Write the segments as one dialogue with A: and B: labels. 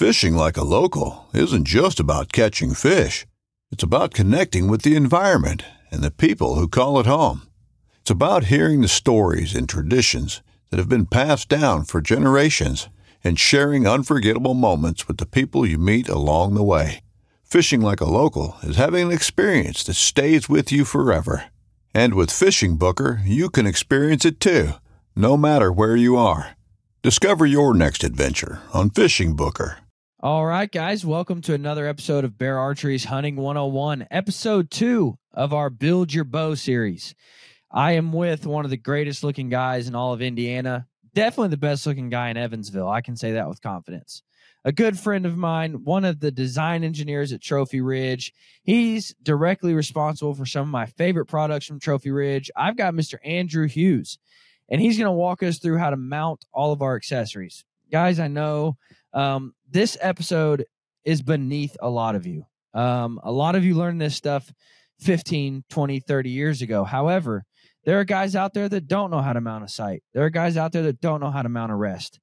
A: Fishing like a local isn't just about catching fish. It's about connecting with the environment and the people who call it home. It's about hearing the stories and traditions that have been passed down for generations and sharing unforgettable moments with the people you meet along the way. Fishing like a local is having an experience that stays with you forever. And with Fishing Booker, you can experience it too, no matter where you are. Discover your next adventure on Fishing Booker.
B: All right, guys, welcome to another episode of Bear Archery's Hunting 101, episode 2 of our Build Your Bow series. I am with one of the greatest looking guys in all of Indiana, definitely the best looking guy in Evansville. I can say that with confidence. A good friend of mine, one of the design engineers at Trophy Ridge. He's directly responsible for some of my favorite products from Trophy Ridge. I've got Mr. Andrew Hughes, and he's going to walk us through how to mount all of our accessories. Guys, I know this episode is beneath a lot of you. A lot of you learned this stuff 15, 20, 30 years ago. However, there are guys out there that don't know how to mount a sight. There are guys out there that don't know how to mount a rest.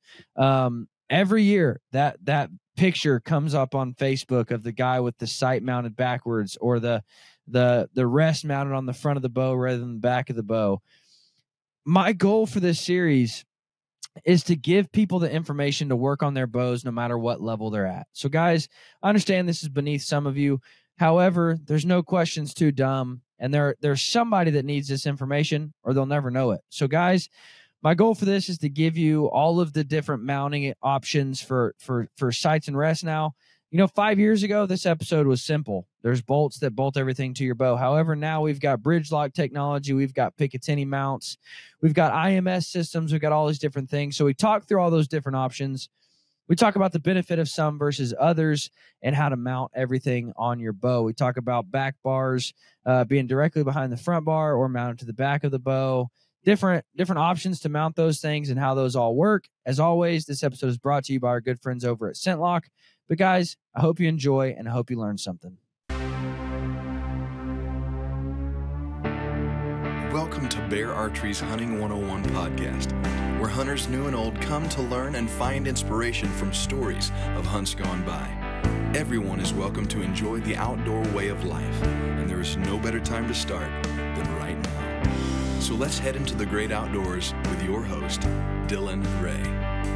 B: Every year that picture comes up on Facebook of the guy with the sight mounted backwards or the rest mounted on the front of the bow rather than the back of the bow. My goal for this series is to give people the information to work on their bows no matter what level they're at. So guys, I understand this is beneath some of you. However, there's no questions too dumb, and there's somebody that needs this information or they'll never know it. So guys, my goal for this is to give you all of the different mounting options for sights and rests now. 5 years ago, this episode was simple. There's bolts that bolt everything to your bow. However, now we've got bridge lock technology. We've got Picatinny mounts. We've got IMS systems. We've got all these different things. So we talk through all those different options. We talk about the benefit of some versus others and how to mount everything on your bow. We talk about back bars being directly behind the front bar or mounted to the back of the bow. Different options to mount those things and how those all work. As always, this episode is brought to you by our good friends over at ScentLok. But guys, I hope you enjoy and I hope you learn something.
C: Welcome to Bear Archery's Hunting 101 podcast, where hunters new and old come to learn and find inspiration from stories of hunts gone by. Everyone is welcome to enjoy the outdoor way of life, and there is no better time to start than right now. So let's head into the great outdoors with your host, Dylan Ray.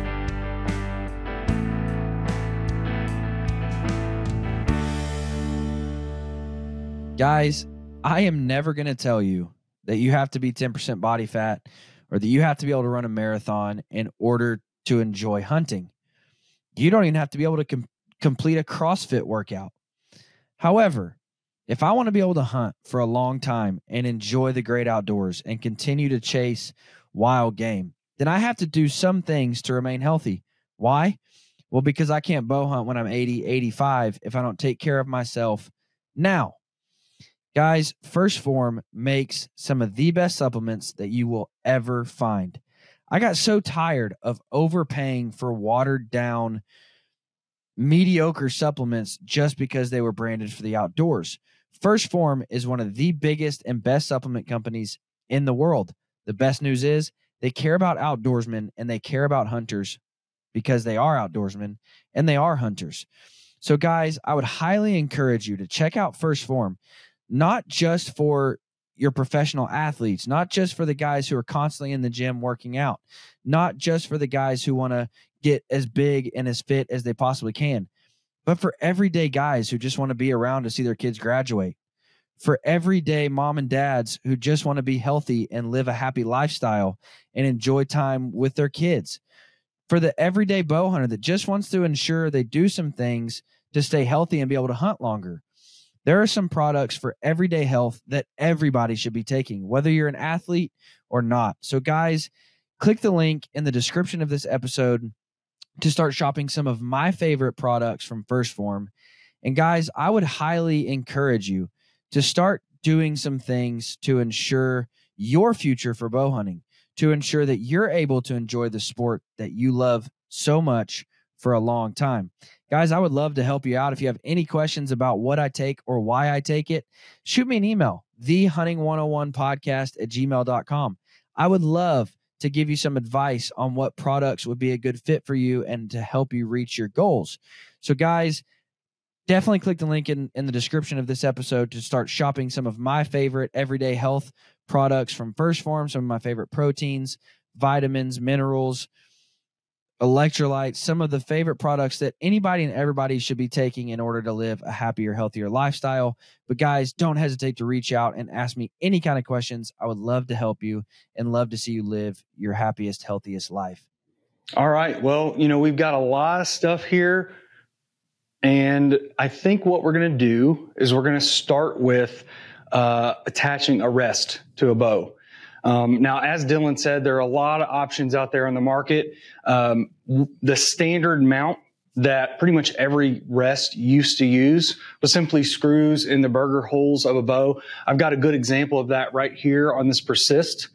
B: Guys, I am never going to tell you that you have to be 10% body fat or that you have to be able to run a marathon in order to enjoy hunting. You don't even have to be able to complete a CrossFit workout. However, if I want to be able to hunt for a long time and enjoy the great outdoors and continue to chase wild game, then I have to do some things to remain healthy. Why? Well, because I can't bow hunt when I'm 80, 85 if I don't take care of myself now. Guys, 1st Phorm makes some of the best supplements that you will ever find. I got so tired of overpaying for watered down, mediocre supplements just because they were branded for the outdoors. 1st Phorm is one of the biggest and best supplement companies in the world. The best news is they care about outdoorsmen and they care about hunters because they are outdoorsmen and they are hunters. So guys, I would highly encourage you to check out 1st Phorm. Not just for your professional athletes, not just for the guys who are constantly in the gym working out, not just for the guys who want to get as big and as fit as they possibly can, but for everyday guys who just want to be around to see their kids graduate, for everyday mom and dads who just want to be healthy and live a happy lifestyle and enjoy time with their kids, for the everyday bow hunter that just wants to ensure they do some things to stay healthy and be able to hunt longer. There are some products for everyday health that everybody should be taking, whether you're an athlete or not. So guys, click the link in the description of this episode to start shopping some of my favorite products from 1st Phorm. And guys, I would highly encourage you to start doing some things to ensure your future for bow hunting, to ensure that you're able to enjoy the sport that you love so much for a long time. Guys, I would love to help you out. If you have any questions about what I take or why I take it, shoot me an email, thehunting101podcast@gmail.com. I would love to give you some advice on what products would be a good fit for you and to help you reach your goals. So guys, definitely click the link in the description of this episode to start shopping some of my favorite everyday health products from 1st Phorm, some of my favorite proteins, vitamins, minerals, electrolytes, some of the favorite products that anybody and everybody should be taking in order to live a happier, healthier lifestyle. But guys, don't hesitate to reach out and ask me any kind of questions. I would love to help you and love to see you live your happiest, healthiest life.
D: All right. Well, we've got a lot of stuff here. And I think what we're going to do is we're going to start with attaching a rest to a bow. Now, as Dylan said, there are a lot of options out there on the market. The standard mount that pretty much every rest used to use was simply screws in the burger holes of a bow. I've got a good example of that right here on this Persist.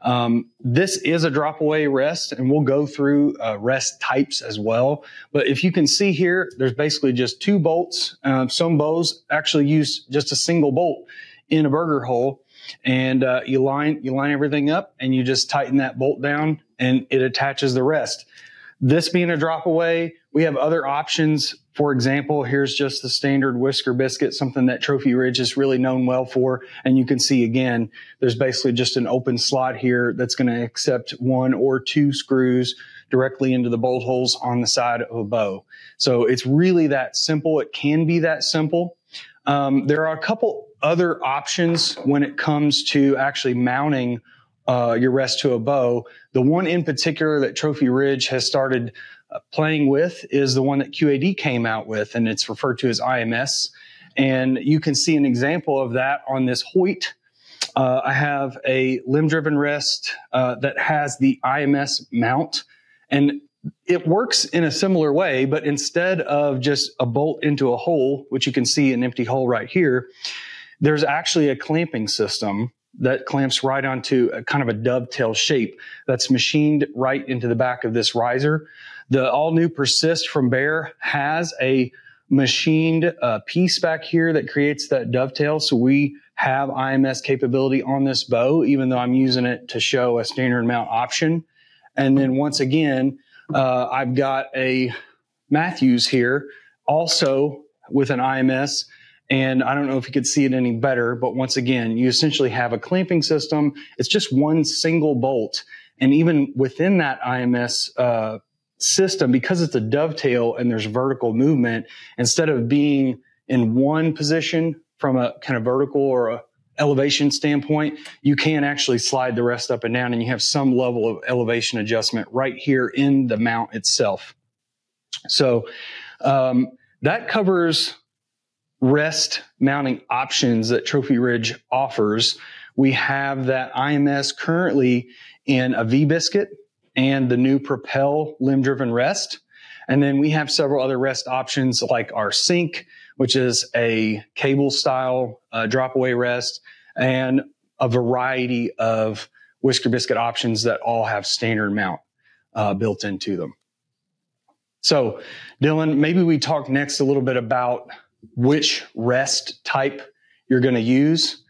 D: This is a drop away rest, and we'll go through rest types as well. But if you can see here, there's basically just 2 bolts. Some bows actually use just a single bolt in a burger hole. And you line everything up, and you just tighten that bolt down, and it attaches the rest. This being a drop away, we have other options. For example, here's just the standard Whisker Biscuit, something that Trophy Ridge is really known well for. And you can see again, there's basically just an open slot here that's going to accept 1 or 2 screws directly into the bolt holes on the side of a bow. So it's really that simple. It can be that simple. There are a couple other options when it comes to actually mounting your rest to a bow. The one in particular that Trophy Ridge has started playing with is the one that QAD came out with, and it's referred to as IMS. And you can see an example of that on this Hoyt. I have a limb-driven rest that has the IMS mount, and it works in a similar way, but instead of just a bolt into a hole, which you can see an empty hole right here, there's actually a clamping system that clamps right onto a kind of a dovetail shape that's machined right into the back of this riser. The all-new Persist from Bear has a machined piece back here that creates that dovetail, so we have IMS capability on this bow, even though I'm using it to show a standard mount option. And then once again, I've got a Matthews here also with an IMS, and I don't know if you could see it any better, but once again, you essentially have a clamping system. It's just 1 single bolt. And even within that IMS system, because it's a dovetail and there's vertical movement, instead of being in one position from a kind of vertical or a elevation standpoint, you can actually slide the rest up and down, and you have some level of elevation adjustment right here in the mount itself. So that covers rest mounting options that Trophy Ridge offers. We have that IMS currently in a V-Biscuit and the new Propel limb-driven rest. And then we have several other rest options like our Sync, which is a cable-style drop-away rest, and a variety of Whisker Biscuit options that all have standard mount built into them. So, Dylan, maybe we talk next a little bit about which rest type you're going to use.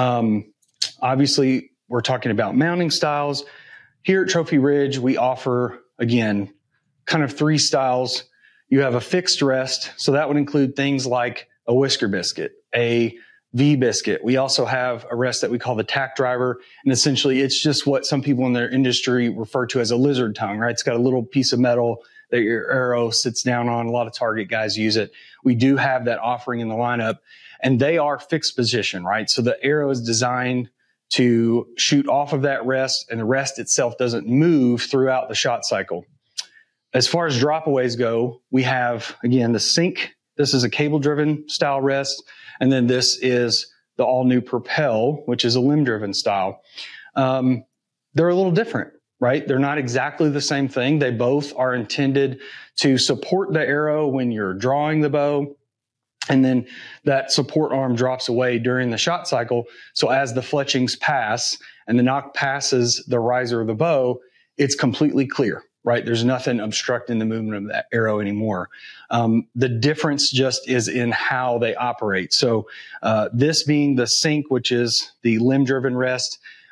D: Obviously, we're talking about mounting styles. Here at Trophy Ridge, we offer, again, kind of 3 styles. You have a fixed rest, so that would include things like a Whisker Biscuit, a V-Biscuit. We also have a rest that we call the tack driver, and essentially it's just what some people in their industry refer to as a lizard tongue, right? It's got a little piece of metal that your arrow sits down on. A lot of target guys use it. We do have that offering in the lineup, and they are fixed position, right? So the arrow is designed to shoot off of that rest, and the rest itself doesn't move throughout the shot cycle. As far as drop-aways go, we have, again, the Sync. This is a cable-driven style rest, and then this is the all-new Propel, which is a limb-driven style. They're a little different, right? They're not exactly the same thing. They both are intended to support the arrow when you're drawing the bow, and then that support arm drops away during the shot cycle. So as the fletchings pass and the nock passes the riser of the bow, it's completely clear, right? There's nothing obstructing the movement of that arrow anymore. The difference just is in how they operate. So this being the Sync, which is the limb-driven rest,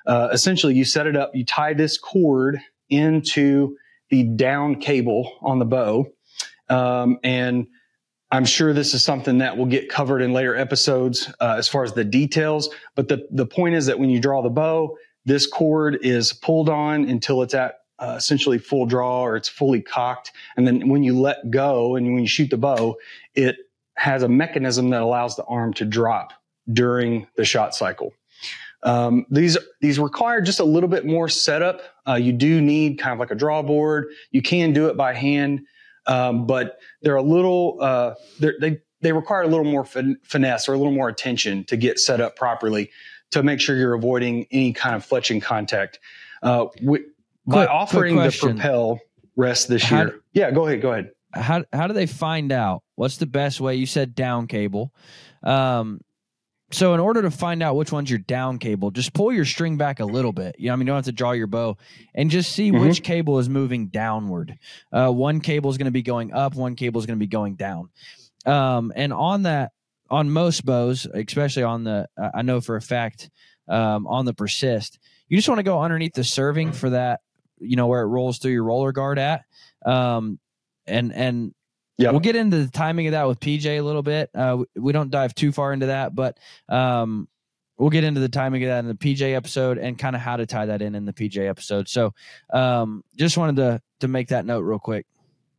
D: essentially you set it up, you tie this cord into the down cable on the bow. And I'm sure this is something that will get covered in later episodes as far as the details. But the point is that when you draw the bow, this cord is pulled on until it's at essentially full draw, or it's fully cocked. And then when you let go and when you shoot the bow, it has a mechanism that allows the arm to drop during the shot cycle. These require just a little bit more setup. You do need kind of like a draw board. You can do it by hand, but they're a little, they require a little more finesse or a little more attention to get set up properly to make sure you're avoiding any kind of fletching contact. By offering the Propel rest this year. Yeah, go ahead.
B: How do they find out? What's the best way? You said down cable. So in order to find out which one's your down cable, just pull your string back a little bit. You know, I mean, you don't have to draw your bow, and just see which cable is moving downward. One cable is going to be going up. One cable is going to be going down. And on most bows, especially on the, I know for a fact, on the Persist, you just want to go underneath the serving for that, you know, where it rolls through your roller guard at.
D: Yep.
B: We'll get into the timing of that with PJ a little bit. We don't dive too far into that, but we'll get into the timing of that in the PJ episode and kind of how to tie that in the PJ episode. So just wanted to make that note real quick.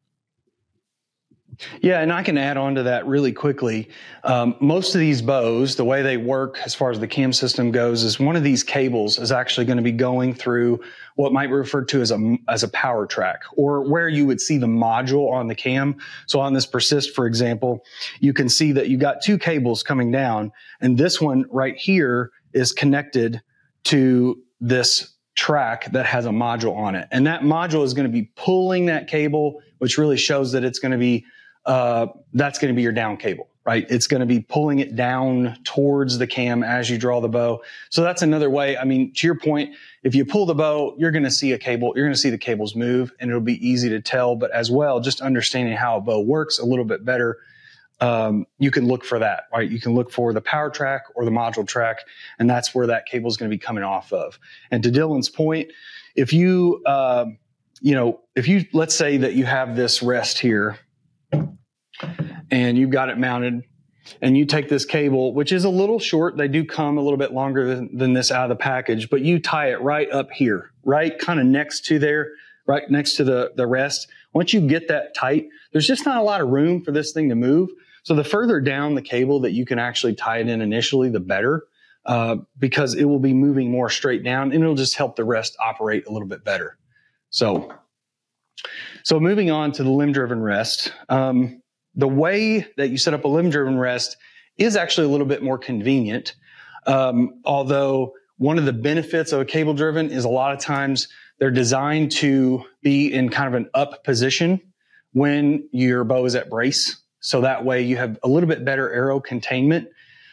D: Yeah, and I can add on to that really quickly. Most of these bows, the way they work as far as the cam system goes, is one of these cables is actually going to be going through what might be referred to as a power track, or where you would see the module on the cam. So on this Persist, for example, you can see that you got two cables coming down, and this one right here is connected to this track that has a module on it. And that module is going to be pulling that cable, which really shows that it's going to be that's going to be your down cable, right? It's going to be pulling it down towards the cam as you draw the bow. So that's another way. I mean, to your point, if you pull the bow, you're going to see a cable, you're going to see the cables move, and it'll be easy to tell. But as well, just understanding how a bow works a little bit better, you can look for that, right? You can look for the power track or the module track, and that's where that cable is going to be coming off of. And to Dylan's point, if you, let's say that you have this rest here, and you've got it mounted, and you take this cable, which is a little short. They do come a little bit longer than this out of the package, but you tie it right up here, right kind of next to there, right next to the rest. Once you get that tight, there's just not a lot of room for this thing to move. So the further down the cable that you can actually tie it in initially, the better, because it will be moving more straight down, and it'll just help the rest operate a little bit better. So moving on to the limb-driven rest. The way that you set up a limb-driven rest is actually a little bit more convenient. Although one of the benefits of a cable-driven is a lot of times they're designed to be in kind of an up position when your bow is at brace. So that way you have a little bit better arrow containment.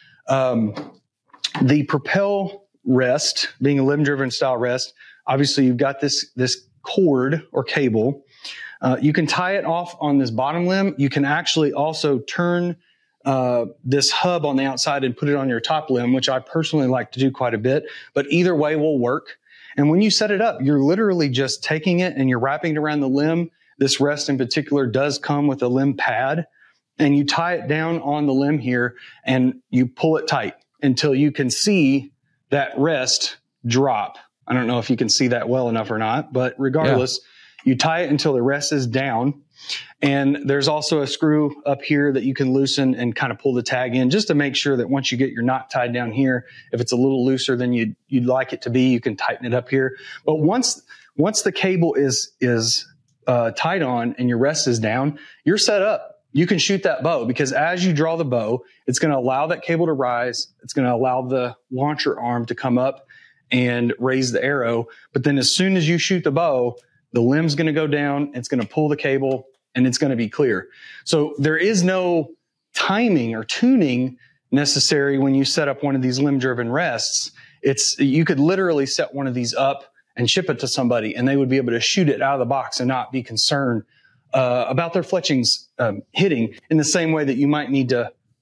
D: The Propel rest, being a limb-driven style rest, obviously you've got this cord or cable. You can tie it off on this bottom limb. You can actually also turn this hub on the outside and put it on your top limb, which I personally like to do quite a bit, but either way will work. And when you set it up, you're literally just taking it and you're wrapping it around the limb. This rest in particular does come with a limb pad, and you tie it down on the limb here and you pull it tight until you can see that rest drop. I don't know if you can see that well enough or not, but regardless, you tie it until the rest is down. And there's also a screw up here that you can loosen and kind of pull the tag in, just to make sure that once you get your knot tied down here, if it's a little looser than you'd like it to be, you can tighten it up here. But once the cable is tied on and your rest is down, you're set up. You can shoot that bow, because as you draw the bow, it's going to allow that cable to rise. It's going to allow the launcher arm to come up and raise the arrow. But then as soon as you shoot the bow, the limb's going to go down, it's going to pull the cable, and it's going to be clear. So there is no timing or tuning necessary when you set up one of these limb-driven rests. You could literally set one of these up and ship it to somebody, and they would be able to shoot it out of the box and not be concerned about their fletchings hitting, in the same way that you might need to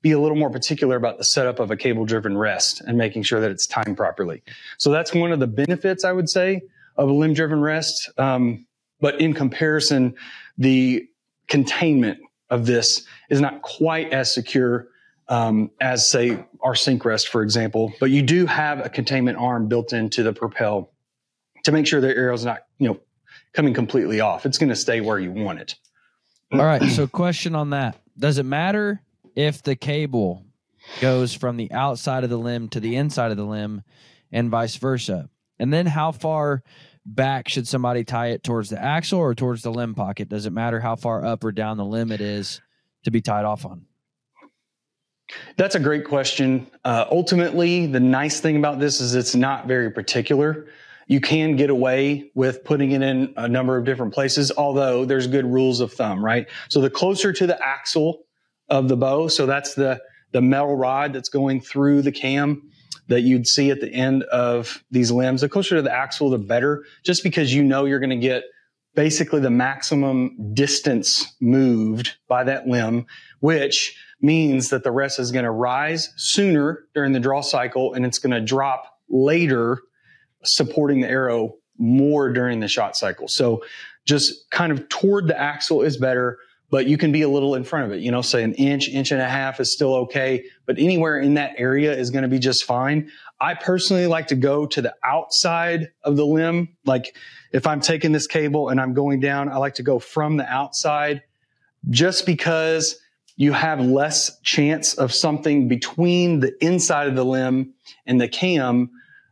D: be a little more particular about the setup of a cable-driven rest and making sure that it's timed properly. So that's one of the benefits, I would say, of a limb-driven rest. But in comparison, the containment of this is not quite as secure as, say, our sink rest, for example. But you do have a containment arm built into the propel to make sure the arrow's not, coming completely off. It's going to stay where you want it.
B: All right. So question on that. Does it matter if the cable goes from the outside of the limb to the inside of the limb and vice versa? And then how far back should somebody tie it, towards the axle or towards the limb pocket? Does it matter how far up or down the limb it is to be tied off on?
D: That's a great question. Ultimately, the nice thing about this is it's not very particular. You can get away with putting it in a number of different places, although there's good rules of thumb, right? So the closer to the axle of the bow, so that's the metal rod that's going through the cam that you'd see at the end of these limbs, the closer to the axle, the better, just because you're going to get basically the maximum distance moved by that limb, which means that the rest is going to rise sooner during the draw cycle and it's going to drop later, supporting the arrow more during the shot cycle. So just kind of toward the axle is better, but you can be a little in front of it, say an inch and a half is still okay, but anywhere in that area is going to be just fine. I personally like to go to the outside of the limb. Like if I'm taking this cable and I'm going down, I like to go from the outside just because you have less chance of something between the inside of the limb and the cam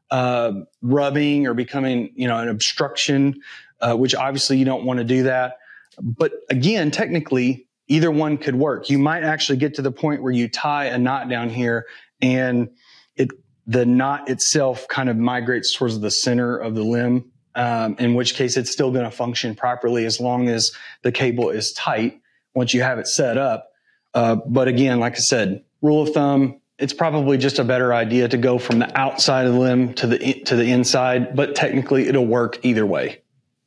D: rubbing or becoming, an obstruction, which obviously you don't want to do that. But again, technically, either one could work. You might actually get to the point where you tie a knot down here and the knot itself kind of migrates towards the center of the limb, in which case it's still going to function properly as long as the cable is tight once you have it set up. But again, like I said, rule of thumb, it's probably just a better idea to go from the outside of the limb to the inside, but technically it'll work either way.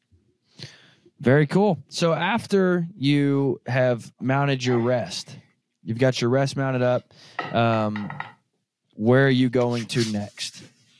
B: Very cool. So after you have mounted your rest, you've got your rest mounted up, where are you going to next?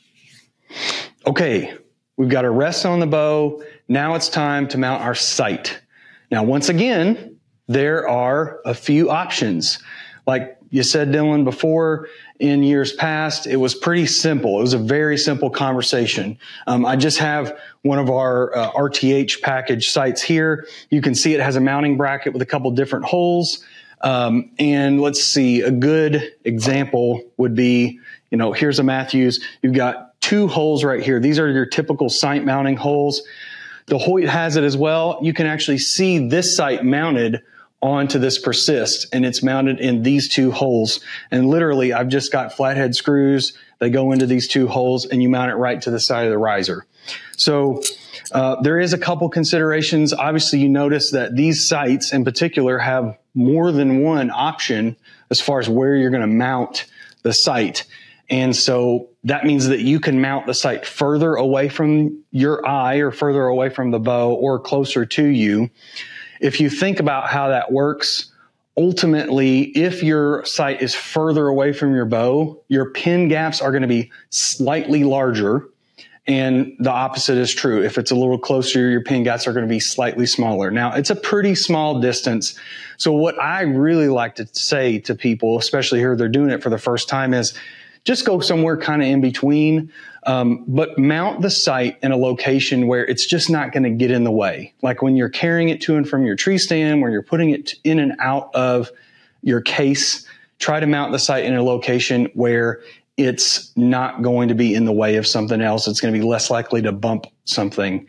D: Okay, we've got our rest on the bow. Now it's time to mount our sight. Now, once again, there are a few options. Like you said, Dylan, before in years past, it was pretty simple. It was a very simple conversation. I just have one of our RTH package sights here. You can see it has a mounting bracket with a couple different holes. And let's see, a good example would be, here's a Matthews. You've got two holes right here. These are your typical sight mounting holes. The Hoyt has it as well. You can actually see this sight mounted onto this Persist, and it's mounted in these two holes. And literally, I've just got flathead screws. They go into these two holes, and you mount it right to the side of the riser. So there is a couple considerations. Obviously, you notice that these sights in particular have more than one option as far as where you're going to mount the sight. And so that means that you can mount the sight further away from your eye or further away from the bow or closer to you. If you think about how that works, ultimately, if your sight is further away from your bow, your pin gaps are going to be slightly larger. And the opposite is true. If it's a little closer, your pin gaps are going to be slightly smaller. Now, it's a pretty small distance. So what I really like to say to people, especially here, they're doing it for the first time, is just go somewhere kind of in between, but mount the sight in a location where it's just not going to get in the way. Like when you're carrying it to and from your tree stand, where you're putting it in and out of your case, try to mount the sight in a location where it's not going to be in the way of something else. It's going to be less likely to bump something.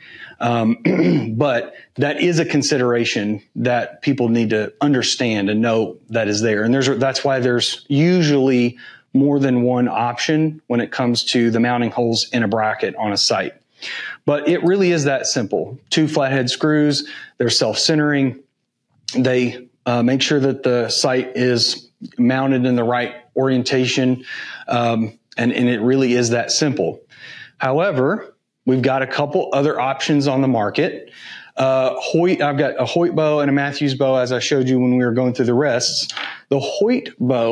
D: But that is a consideration that people need to understand and know that is there. And that's why there's usually more than one option when it comes to the mounting holes in a bracket on a sight. But it really is that simple. Two flathead screws, they're self-centering. They make sure that the sight is mounted in the right orientation. And it really is that simple. However, we've got a couple other options on the market. I've got a Hoyt bow and a Matthews bow, as I showed you when we were going through the rests. The Hoyt bow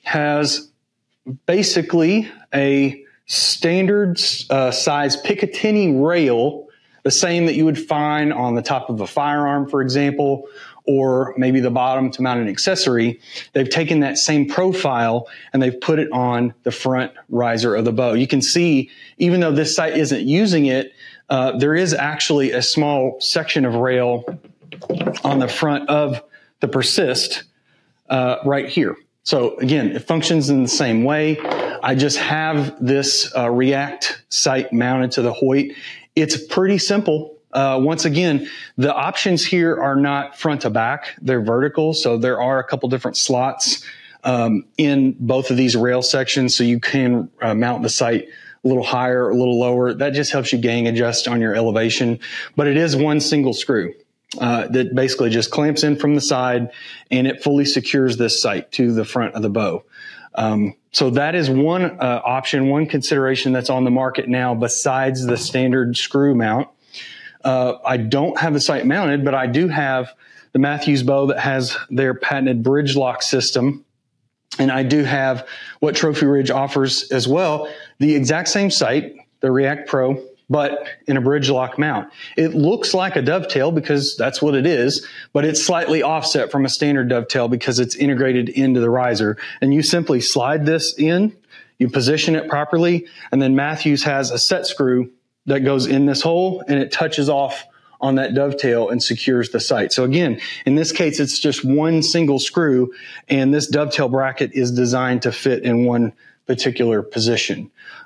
D: has basically a standard size Picatinny rail, the same that you would find on the top of a firearm, for example, or maybe the bottom to mount an accessory. They've taken that same profile and they've put it on the front riser of the bow. You can see, even though this sight isn't using it, there is actually a small section of rail on the front of the Persist right here. So again, it functions in the same way. I just have this React sight mounted to the Hoyt. It's pretty simple. Once again, the options here are not front to back. They're vertical. So there are a couple different slots in both of these rail sections. So you can mount the sight a little higher, a little lower. That just helps you gang adjust on your elevation. But it is one single screw that basically just clamps in from the side, and it fully secures this sight to the front of the bow. So that is one option, one consideration that's on the market now besides the standard screw mount. I don't have the sight mounted, but I do have the Mathews bow that has their patented bridge lock system. And I do have what Trophy Ridge offers as well, the exact same sight, the React Pro, but in a bridge lock mount. It looks like a dovetail because that's what it is, but it's slightly offset from a standard dovetail because it's integrated into the riser. And you simply slide this in, you position it properly, and then Mathews has a set screw that goes in this hole and it touches off on that dovetail and secures the sight. So again, in this case, it's just one single screw, and this dovetail bracket is designed to fit in one particular position.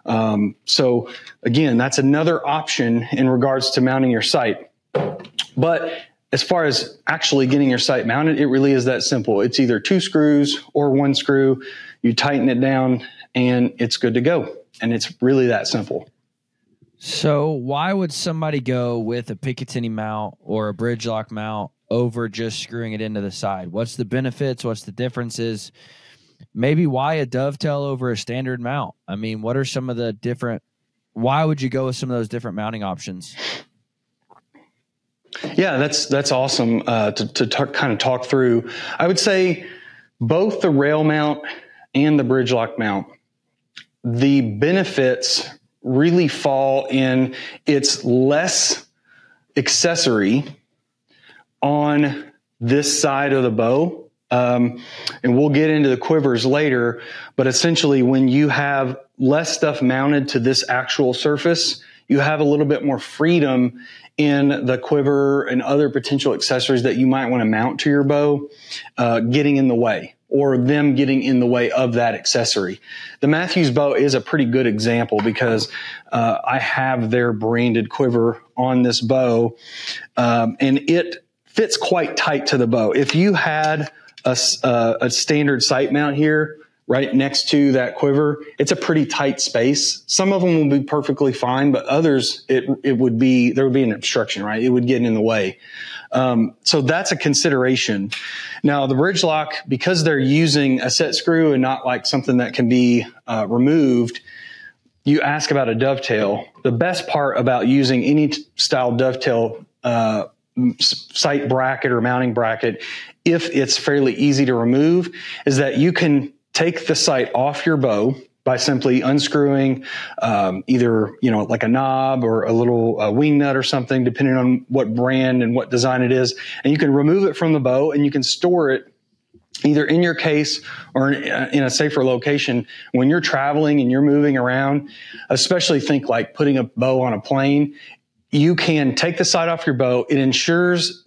D: So again, that's another option in regards to mounting your sight. But as far as actually getting your sight mounted, it really is that simple. It's either two screws or one screw. You tighten it down and it's good to go. And it's really that simple.
B: So why would somebody go with a Picatinny mount or a bridge lock mount over just screwing it into the side? What's the benefits? What's the differences? Maybe why a dovetail over a standard mount? I mean, what are some of the different, why would you go with some of those different mounting options?
D: Yeah, that's awesome to kind of talk through. I would say both the rail mount and the bridge lock mount, the benefits really fall in it's less accessory on this side of the bow. And we'll get into the quivers later, but essentially when you have less stuff mounted to this actual surface, you have a little bit more freedom in the quiver and other potential accessories that you might want to mount to your bow, getting in the way, or them getting in the way of that accessory. The Mathews bow is a pretty good example because I have their branded quiver on this bow, and it fits quite tight to the bow. If you had a standard sight mount here right next to that quiver, it's a pretty tight space. Some of them will be perfectly fine, but others, it would be, there would be an obstruction, right? It would get in the way. So that's a consideration. Now the bridge lock, because they're using a set screw and not like something that can be removed, you ask about a dovetail. The best part about using any style dovetail sight bracket or mounting bracket, if it's fairly easy to remove, is that you can take the sight off your bow by simply unscrewing either, like a knob or a little wing nut or something, depending on what brand and what design it is. And you can remove it from the bow and you can store it either in your case or in a safer location when you're traveling and you're moving around. Especially think like putting a bow on a plane. You can take the sight off your bow. It ensures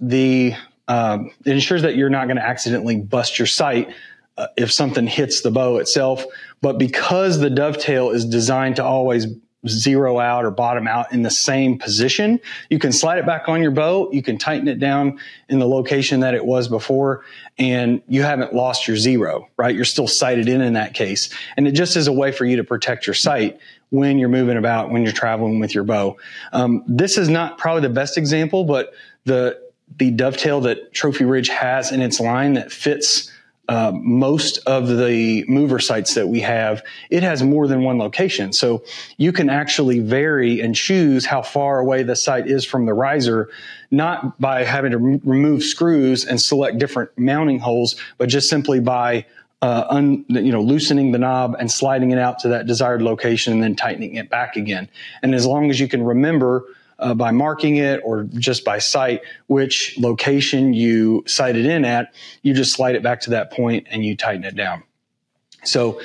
D: that you're not going to accidentally bust your sight if something hits the bow itself. But because the dovetail is designed to always zero out or bottom out in the same position, you can slide it back on your bow. You can tighten it down in the location that it was before, and you haven't lost your zero, right? You're still sighted in that case. And it just is a way for you to protect your sight when you're moving about, when you're traveling with your bow. This is not probably the best example, but the dovetail that Trophy Ridge has in its line that fits most of the mover sights that we have, it has more than one location. So you can actually vary and choose how far away the sight is from the riser, not by having to remove screws and select different mounting holes, but just simply by loosening the knob and sliding it out to that desired location and then tightening it back again. And as long as you can remember by marking it or just by sight which location you sight it in at, you just slide it back to that point and you tighten it down. So,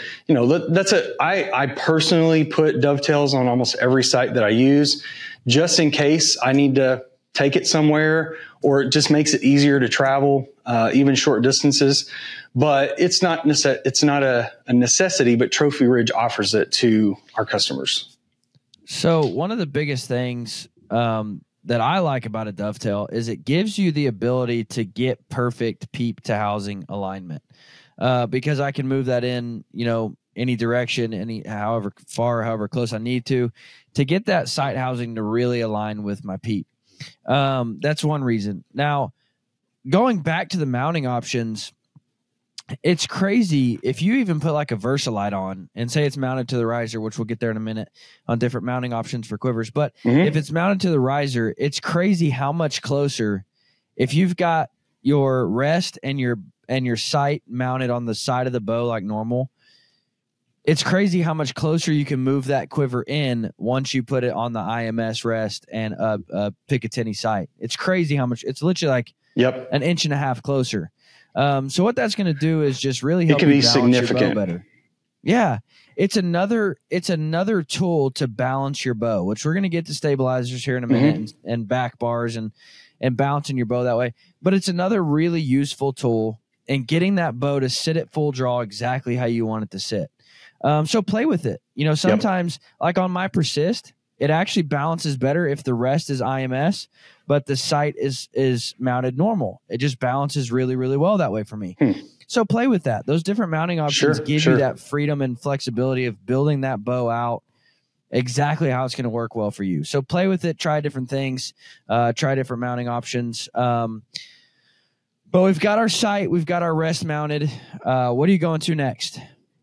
D: I personally put dovetails on almost every sight that I use, just in case I need to take it somewhere, or it just makes it easier to travel, even short distances. But it's not a necessity, but Trophy Ridge offers it to our customers.
B: So one of the biggest things that I like about a dovetail is it gives you the ability to get perfect peep to housing alignment. Because I can move that in, any direction, however far, however close I need to get that sight housing to really align with my peep. That's one reason. Now, going back to the mounting options, it's crazy if you even put like a Versalite on and say it's mounted to the riser, which we'll get there in a minute on different mounting options for quivers. But if it's mounted to the riser, it's crazy how much closer, if you've got your rest and your sight mounted on the side of the bow like normal, it's crazy how much closer you can move that quiver in once you put it on the IMS rest and a Picatinny sight. It's crazy how much. It's literally like an inch and a half closer. So what that's going to do is just really help you balance your bow better. Yeah, it's another tool to balance your bow, which we're going to get to stabilizers here in a minute and back bars and balancing your bow that way. But it's another really useful tool in getting that bow to sit at full draw exactly how you want it to sit. So play with it. Sometimes like on my Persist, it actually balances better if the rest is IMS, but the sight is mounted normal. It just balances really, really well that way for me. So play with that. Those different mounting options give you that freedom and flexibility of building that bow out exactly how it's going to work well for you. So play with it, try different things, try different mounting options. But we've got our sight, we've got our rest mounted. What are you going to next?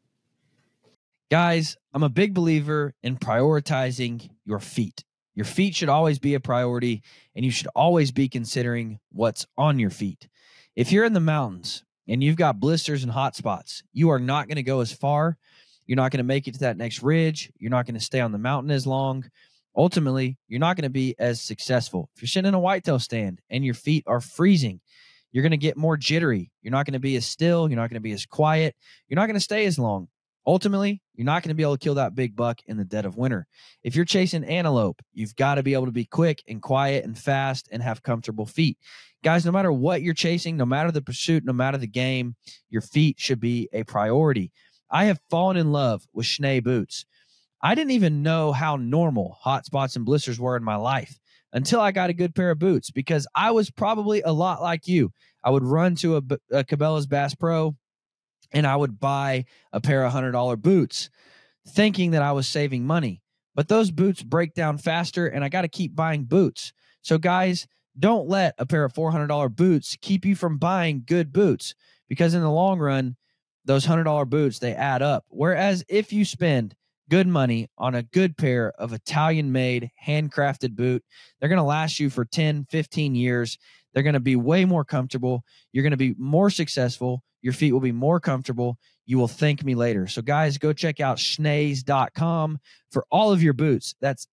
B: Guys, I'm a big believer in prioritizing your feet. Your feet should always be a priority, and you should always be considering what's on your feet. If you're in the mountains and you've got blisters and hot spots, you are not going to go as far. You're not going to make it to that next ridge. You're not going to stay on the mountain as long. Ultimately, you're not going to be as successful. If you're sitting in a whitetail stand and your feet are freezing, you're going to get more jittery. You're not going to be as still. You're not going to be as quiet. You're not going to stay as long. Ultimately, you're not going to be able to kill that big buck in the dead of winter. If you're chasing antelope, you've got to be able to be quick and quiet and fast and have comfortable feet. Guys, no matter what you're chasing, no matter the pursuit, no matter the game, your feet should be a priority. I have fallen in love with Schnee boots. I didn't even know how normal hot spots and blisters were in my life until I got a good pair of boots, because I was probably a lot like you. I would run to a Cabela's Bass Pro and I would buy a pair of $100 boots thinking that I was saving money. But those boots break down faster, and I got to keep buying boots. So guys, don't let a pair of $400 boots keep you from buying good boots, because in the long run, those $100 boots, they add up. Whereas if you spend good money on a good pair of Italian-made, handcrafted boot, they're going to last you for 10, 15 years. They're going to be way more comfortable. You're going to be more successful. Your feet will be more comfortable. You will thank me later. So guys, go check out schnees.com for all of your boots. That's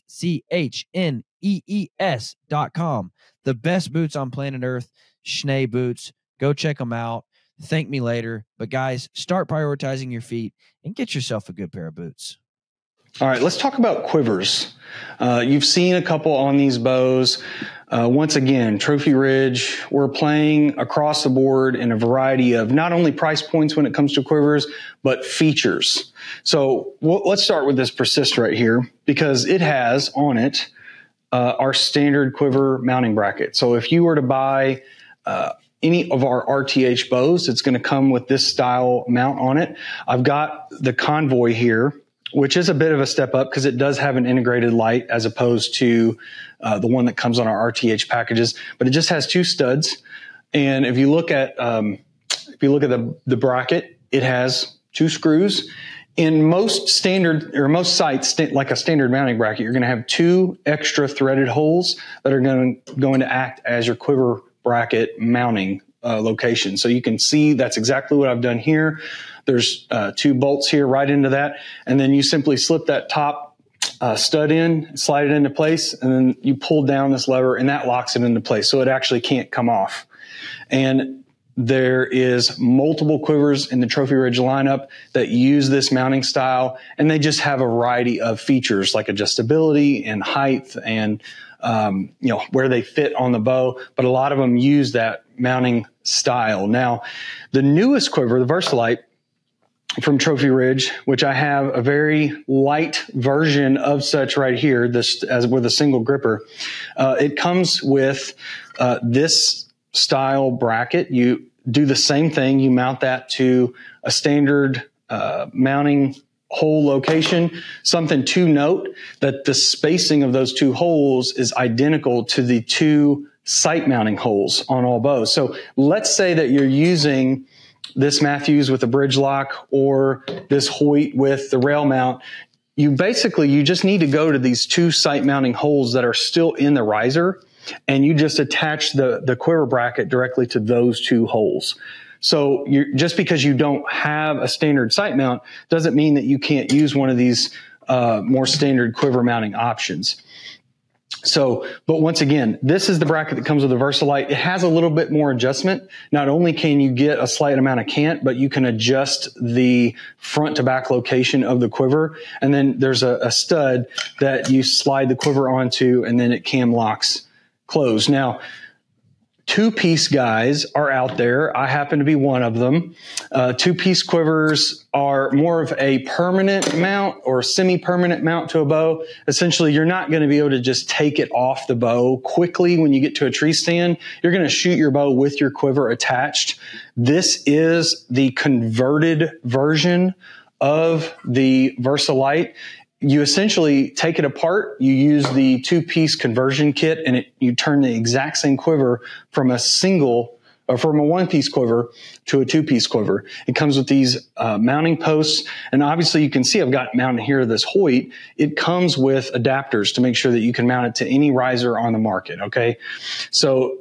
B: SCHNEES.com. The best boots on planet Earth, Schnee boots. Go check them out. Thank me later. But guys, start prioritizing your feet and get yourself a good pair of boots.
D: All right, let's talk about quivers. You've seen a couple on these bows. Once again, Trophy Ridge, we're playing across the board in a variety of not only price points when it comes to quivers, but features. So let's start with this Persist right here, because it has on it our standard quiver mounting bracket. So if you were to buy any of our RTH bows, it's going to come with this style mount on it. I've got the Convoy here, which is a bit of a step up because it does have an integrated light as opposed to the one that comes on our RTH packages, but it just has two studs. And if you look at the bracket, it has two screws. In most standard or most sites, like a standard mounting bracket, you're going to have two extra threaded holes that are going to act as your quiver bracket mounting location. So you can see that's exactly what I've done here. There's 2 bolts here right into that. And then you simply slip that top stud in, slide it into place, and then you pull down this lever and that locks it into place. So it actually can't come off. And there is multiple quivers in the Trophy Ridge lineup that use this mounting style, and they just have a variety of features like adjustability and height and where they fit on the bow, but a lot of them use that mounting style. Now, the newest quiver, the Versalite from Trophy Ridge, which I have a very light version of such right here, this as with a single gripper, it comes with this style bracket. You do the same thing. You mount that to a standard mounting hole location. Something to note that the spacing of those 2 holes is identical to the 2 sight mounting holes on all bows. So let's say that you're using this Matthews with a bridge lock or this Hoyt with the rail mount. You just need to go to these 2 sight mounting holes that are still in the riser, and you just attach the quiver bracket directly to those 2 holes. So just because you don't have a standard sight mount doesn't mean that you can't use one of these more standard quiver mounting options. So, but once again, this is the bracket that comes with the Versalite. It has a little bit more adjustment. Not only can you get a slight amount of cant, but you can adjust the front to back location of the quiver. And then there's a stud that you slide the quiver onto, and then it cam locks closed. Now, 2-piece guys are out there. I happen to be one of them. 2-piece quivers are more of a permanent mount or semi-permanent mount to a bow. Essentially, you're not going to be able to just take it off the bow quickly when you get to a tree stand. You're going to shoot your bow with your quiver attached. This is the converted version of the Versalite. You essentially take it apart, you use the 2-piece conversion kit, and you turn the exact same quiver from a 1-piece quiver to a 2-piece quiver. It comes with these mounting posts, and obviously you can see I've got mounted here this Hoyt. It comes with adapters to make sure that you can mount it to any riser on the market, okay? So,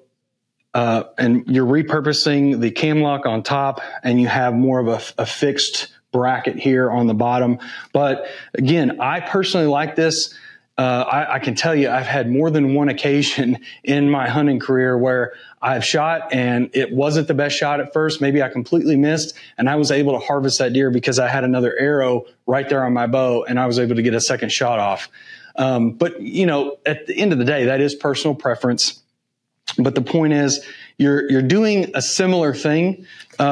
D: and you're repurposing the cam lock on top, and you have more of a fixed bracket here on the bottom. But again, I personally like this. I can tell you I've had more than one occasion in my hunting career where I've shot and it wasn't the best shot at first. Maybe I completely missed, and I was able to harvest that deer because I had another arrow right there on my bow and I was able to get a second shot off. But at the end of the day, that is personal preference. But the point is you're doing a similar thing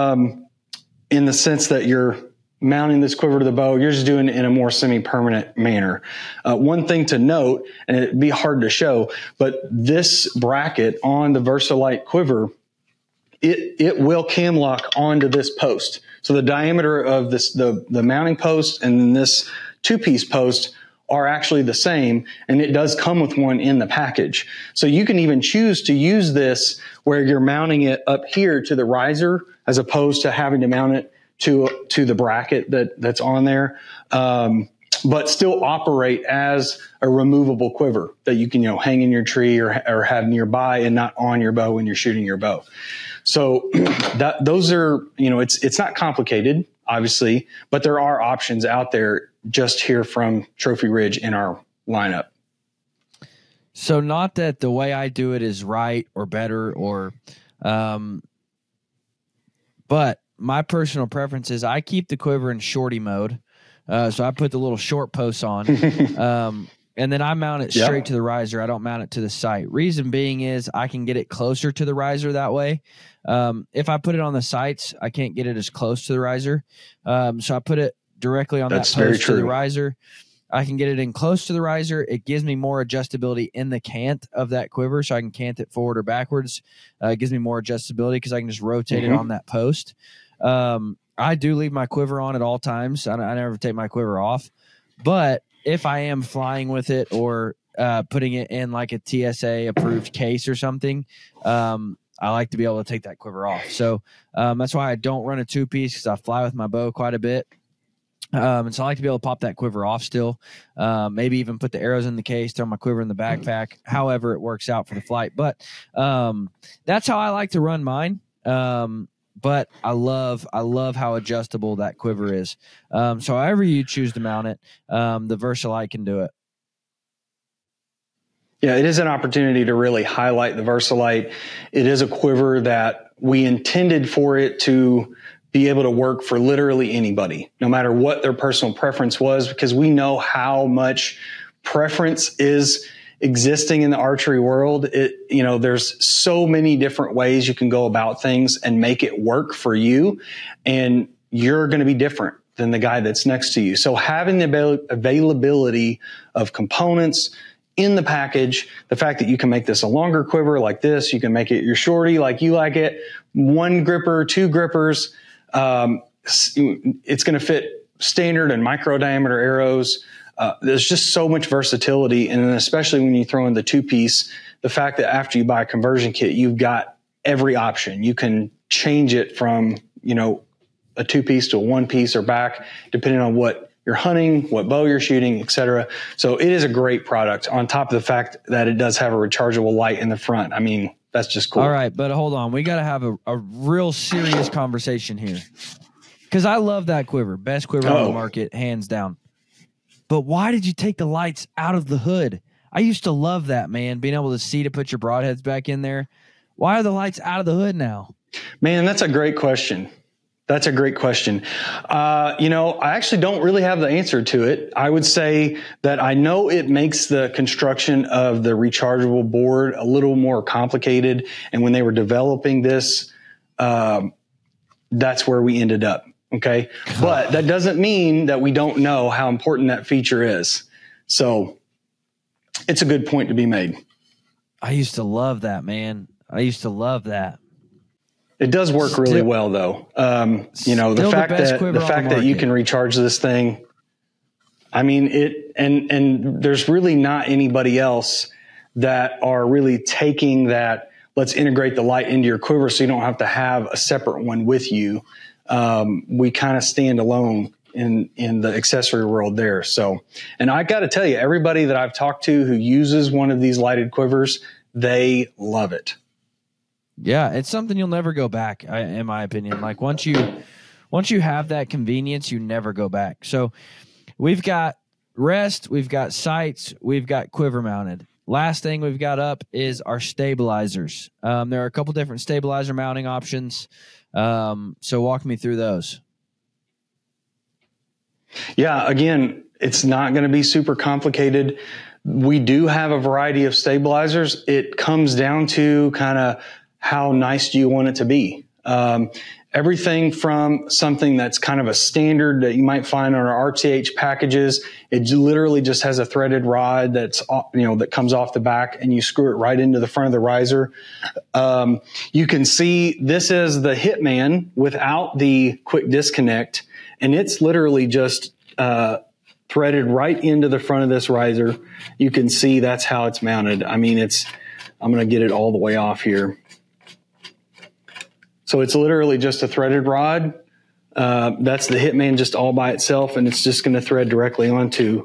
D: in the sense that you're mounting this quiver to the bow. You're just doing it in a more semi-permanent manner. One thing to note, and it'd be hard to show, but this bracket on the Versalite quiver, it will cam lock onto this post. So the diameter of this, the mounting post and then this 2-piece post are actually the same, and it does come with one in the package. So you can even choose to use this where you're mounting it up here to the riser as opposed to having to mount it to the bracket that's on there, but still operate as a removable quiver that you can hang in your tree or have nearby and not on your bow when you're shooting your bow. So those are it's not complicated, obviously, but there are options out there just here from Trophy Ridge in our lineup.
B: So not that the way I do it is right or better or, but my personal preference is I keep the quiver in shorty mode. So I put the little short posts on, and then I mount it straight to the riser. I don't mount it to the sight. Reason being is I can get it closer to the riser that way. If I put it on the sights, I can't get it as close to the riser. So I put it directly on that post to the riser. I can get it in close to the riser. It gives me more adjustability in the cant of that quiver, so I can cant it forward or backwards. It gives me more adjustability because I can just rotate it on that post. I do leave my quiver on at all times. I never take my quiver off. But if I am flying with it or putting it in like a TSA-approved case or something, I like to be able to take that quiver off. So that's why I don't run a 2-piece because I fly with my bow quite a bit. And so I like to be able to pop that quiver off still, maybe even put the arrows in the case, throw my quiver in the backpack, however it works out for the flight. But that's how I like to run mine. But I love how adjustable that quiver is. So however you choose to mount it, the Versalite can do it.
D: Yeah, it is an opportunity to really highlight the Versalite. It is a quiver that we intended for it to be able to work for literally anybody, no matter what their personal preference was, because we know how much preference is existing in the archery world. There's so many different ways you can go about things and make it work for you. And you're going to be different than the guy that's next to you. So having the availability of components in the package, the fact that you can make this a longer quiver like this, you can make it your shorty like you like it, 1 gripper, 2 grippers. It's going to fit standard and micro diameter arrows. There's just so much versatility. And then especially when you throw in the 2-piece, the fact that after you buy a conversion kit, you've got every option. You can change it from, a 2-piece to a 1-piece or back, depending on what you're hunting, what bow you're shooting, etc. So it is a great product on top of the fact that it does have a rechargeable light in the front. I mean, that's just cool.
B: All right, but hold on. We got to have a real serious conversation here, because I love that quiver. Best quiver on the market, hands down. But why did you take the lights out of the hood? I used to love that, man, being able to see to put your broadheads back in there. Why are the lights out of the hood now?
D: Man, that's a great question. That's a great question. I actually don't really have the answer to it. I would say that I know it makes the construction of the rechargeable board a little more complicated. And when they were developing this, that's where we ended up. Okay. But that doesn't mean that we don't know how important that feature is. So it's a good point to be made.
B: I used to love that, man. I used to love that.
D: It does work really well, though. The fact that you can recharge this thing, I mean, and there's really not anybody else that are really taking that. Let's integrate the light into your quiver so you don't have to have a separate one with you. We kind of stand alone in the accessory world there. So, and I got to tell you, everybody that I've talked to who uses one of these lighted quivers, they love it.
B: Yeah, it's something you'll never go back, in my opinion. Like once you have that convenience, you never go back. So we've got rest, we've got sights, we've got quiver mounted. Last thing we've got up is our stabilizers. There are a couple different stabilizer mounting options. So walk me through those.
D: Yeah, again, it's not going to be super complicated. We do have a variety of stabilizers. It comes down to kind of how nice do you want it to be? Everything from something that's kind of a standard that you might find on our RTH packages. It literally just has a threaded rod that's, that comes off the back and you screw it right into the front of the riser. You can see this is the Hitman without the quick disconnect, and it's literally just, threaded right into the front of this riser. You can see that's how it's mounted. I mean, I'm going to get it all the way off here. So it's literally just a threaded rod. That's the Hitman just all by itself, and it's just going to thread directly into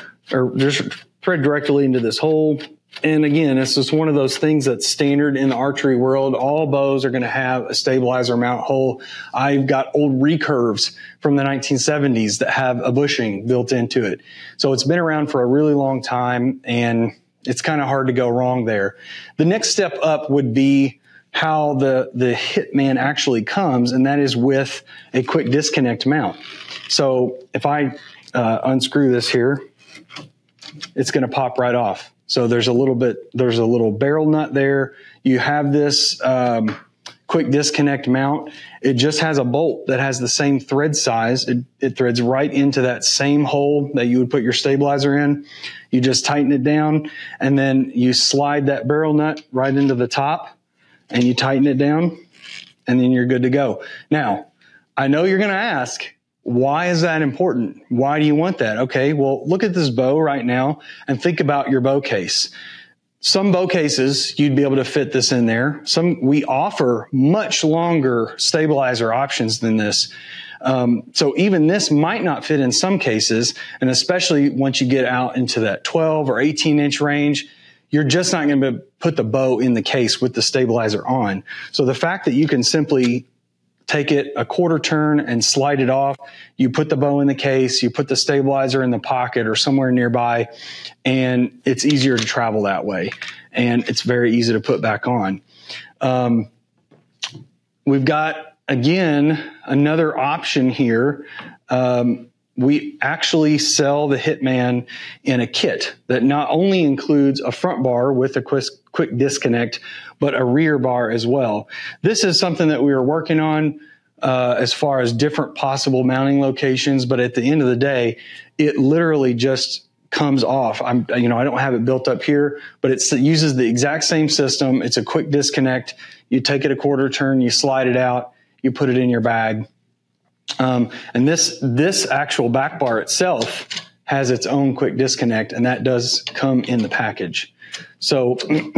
D: this hole. And again, it's just one of those things that's standard in the archery world. All bows are going to have a stabilizer mount hole. I've got old recurves from the 1970s that have a bushing built into it. So it's been around for a really long time, and it's kind of hard to go wrong there. The next step up would be how the Hitman actually comes, and that is with a quick disconnect mount. So if I unscrew this here, it's going to pop right off. So there's a little barrel nut there. You have this quick disconnect mount. It just has a bolt that has the same thread size. It threads right into that same hole that you would put your stabilizer in. You just tighten it down, and then you slide that barrel nut right into the top, and you tighten it down, and then you're good to go. Now, I know you're going to ask, why is that important? Why do you want that? Okay, well, look at this bow right now and think about your bow case. Some bow cases, you'd be able to fit this in there. We offer much longer stabilizer options than this. So even this might not fit in some cases, and especially once you get out into that 12 or 18 inch range, you're just not going to put the bow in the case with the stabilizer on. So the fact that you can simply take it a quarter turn and slide it off, you put the bow in the case, you put the stabilizer in the pocket or somewhere nearby, and it's easier to travel that way. And it's very easy to put back on. We've got, again, another option here. We actually sell the Hitman in a kit that not only includes a front bar with a quick disconnect, but a rear bar as well. This is something that we were working on as far as different possible mounting locations, but at the end of the day, it literally just comes off. I don't have it built up here, but it uses the exact same system. It's a quick disconnect. You take it a quarter turn, you slide it out, you put it in your bag. And this actual back bar itself has its own quick disconnect, and that does come in the package. So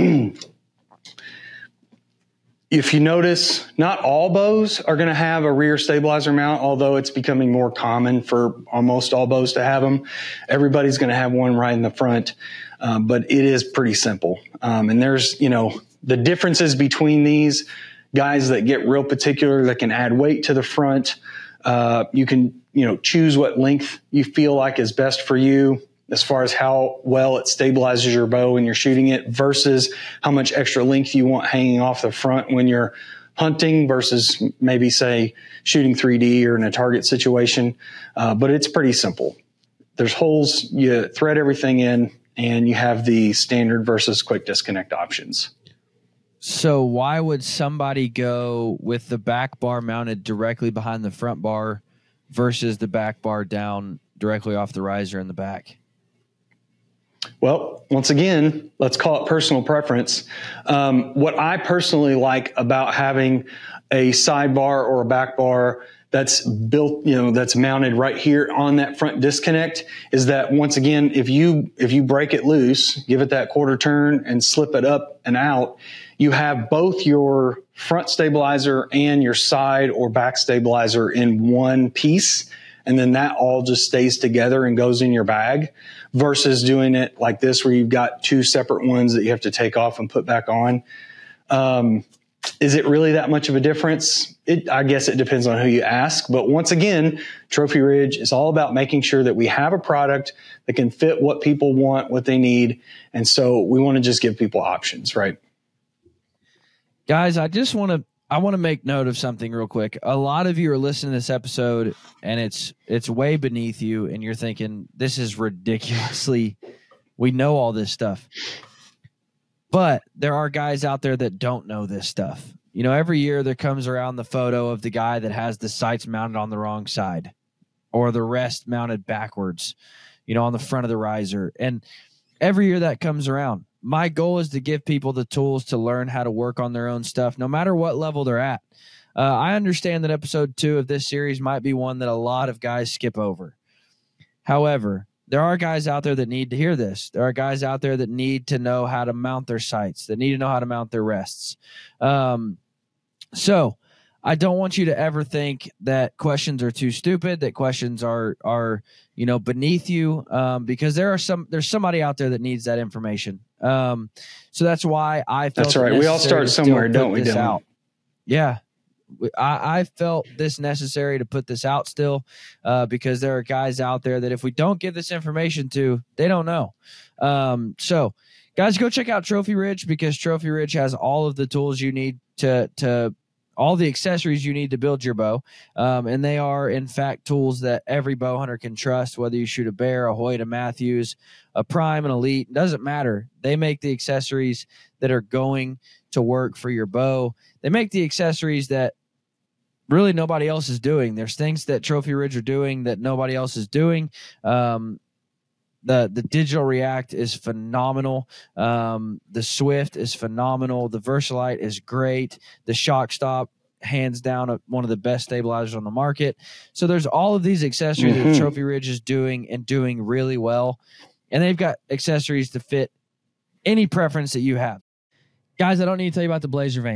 D: if you notice, not all bows are going to have a rear stabilizer mount, although it's becoming more common for almost all bows to have them. Everybody's going to have one right in the front, but it is pretty simple. And there's, the differences between these guys that get real particular, that can add weight to the front. You can, choose what length you feel like is best for you as far as how well it stabilizes your bow when you're shooting it versus how much extra length you want hanging off the front when you're hunting versus maybe, say, shooting 3D or in a target situation. But it's pretty simple. There's holes, you thread everything in, and you have the standard versus quick disconnect options.
B: So why would somebody go with the back bar mounted directly behind the front bar versus the back bar down directly off the riser in the back?
D: Well, once again, let's call it personal preference. What I personally like about having a sidebar or a back bar that's built, that's mounted right here on that front disconnect is that, once again, if you break it loose, give it that quarter turn and slip it up and out, you have both your front stabilizer and your side or back stabilizer in one piece. And then that all just stays together and goes in your bag versus doing it like this, where you've got two separate ones that you have to take off and put back on. Is it really that much of a difference? I guess it depends on who you ask. But once again, Trophy Ridge is all about making sure that we have a product that can fit what people want, what they need. And so we want to just give people options, right?
B: Guys, I want to make note of something real quick. A lot of you are listening to this episode and it's way beneath you and you're thinking, this is ridiculously, we know all this stuff. But there are guys out there that don't know this stuff. Every year there comes around the photo of the guy that has the sights mounted on the wrong side or the rest mounted backwards, on the front of the riser. And every year that comes around, my goal is to give people the tools to learn how to work on their own stuff, no matter what level they're at. I understand that episode 2 of this series might be one that a lot of guys skip over. However, there are guys out there that need to hear this. There are guys out there that need to know how to mount their sights, that need to know how to mount their rests. So I don't want you to ever think that questions are too stupid, that questions are beneath you, because there's somebody out there that needs that information. So that's why I felt
D: that's right. We all start somewhere, don't we, Dylan?
B: Yeah. I felt this necessary to put this out still, because there are guys out there that if we don't give this information to, they don't know. So guys, go check out Trophy Ridge, because Trophy Ridge has all of the tools you need to all the accessories you need to build your bow. And they are, in fact, tools that every bow hunter can trust, whether you shoot a Bear, a Hoyt, a Matthews, a Prime, an Elite, doesn't matter. They make the accessories that are going to work for your bow. They make the accessories that really nobody else is doing. There's things that Trophy Ridge are doing that nobody else is doing. The Digital React is phenomenal. The Swift is phenomenal. The Versalite is great. The Shock Stop, hands down, one of the best stabilizers on the market. So there's all of these accessories that Trophy Ridge is doing and doing really well. And they've got accessories to fit any preference that you have. Guys, I don't need to tell you about the Blazer Vane.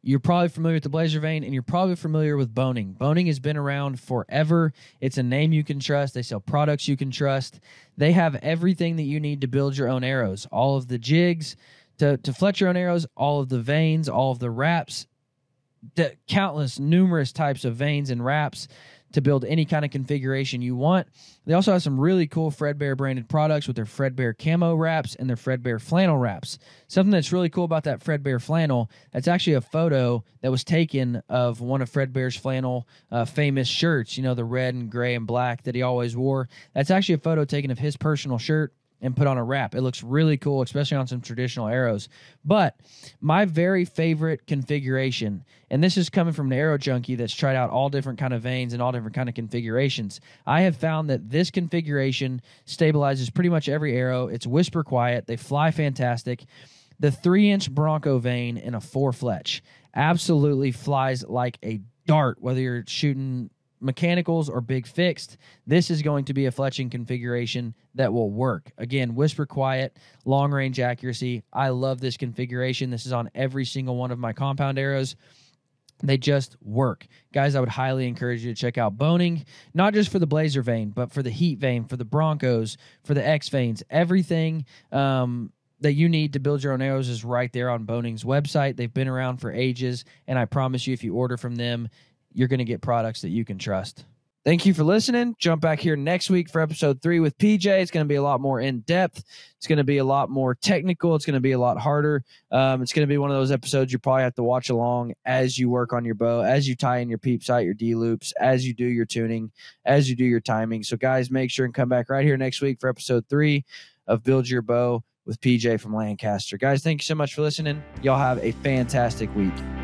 B: You're probably familiar with the Blazer Vane, and you're probably familiar with Boning. Boning has been around forever. It's a name you can trust. They sell products you can trust. They have everything that you need to build your own arrows. All of the jigs to fletch your own arrows, all of the vanes, all of the wraps, countless, numerous types of vanes and wraps to build any kind of configuration you want. They also have some really cool Fredbear branded products with their Fredbear camo wraps and their Fredbear flannel wraps. Something that's really cool about that Fredbear flannel, that's actually a photo that was taken of one of Fredbear's flannel famous shirts, you know, the red and gray and black that he always wore. That's actually a photo taken of his personal shirt and put on a wrap. It looks really cool, especially on some traditional arrows. But my very favorite configuration, and this is coming from an arrow junkie that's tried out all different kind of vanes and all different kind of configurations, I have found that this configuration stabilizes pretty much every arrow. It's whisper quiet. They fly fantastic. The 3-inch Bronco vane in a 4 fletch absolutely flies like a dart, whether you're shooting mechanicals or big fixed. This is going to be a fletching configuration that will work. Again, whisper quiet, long range accuracy. I love this configuration. This is on every single one of my compound arrows. They just work. Guys, I would highly encourage you to check out Boning, not just for the Blazer Vane, but for the Heat Vane, for the Broncos, for the X Vanes. Everything that you need to build your own arrows is right there on Boning's website. They've been around for ages, and I promise you, if you order from them, you're going to get products that you can trust. Thank you for listening. Jump back here next week for episode 3 with PJ. It's going to be a lot more in-depth. It's going to be a lot more technical. It's going to be a lot harder. It's going to be one of those episodes you probably have to watch along as you work on your bow, as you tie in your peep sight, your D-loops, as you do your tuning, as you do your timing. So, guys, make sure and come back right here next week for episode 3 of Build Your Bow with PJ from Lancaster. Guys, thank you so much for listening. Y'all have a fantastic week.